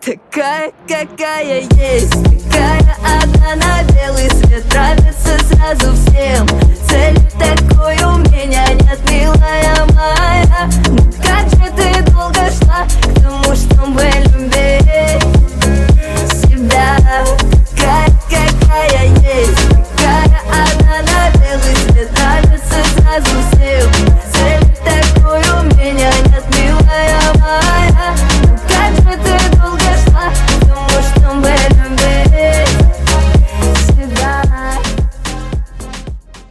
Такая, какая есть, такая одна на белый свет. Нравится сразу всем, цель такой у меня.